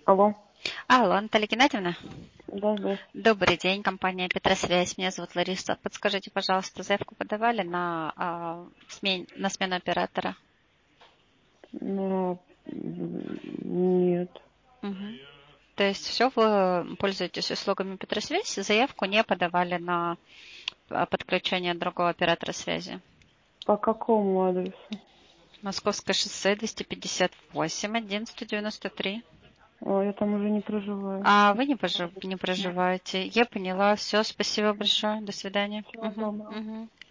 Алло. Алло, Наталья Геннадьевна. Да, да. Добрый день, компания Петросвязь. Меня зовут Лариса. Подскажите, пожалуйста, заявку подавали на смену оператора? Нет. Мгм. То есть все, вы пользуетесь услугами Петросвязь, заявку не подавали на подключение другого оператора связи? По какому адресу? Московское шоссе 258, 1193. Я там уже не проживаю. А вы не проживаете? Я поняла. Все, спасибо большое. До свидания. Всего Мгм, доброго. мгм.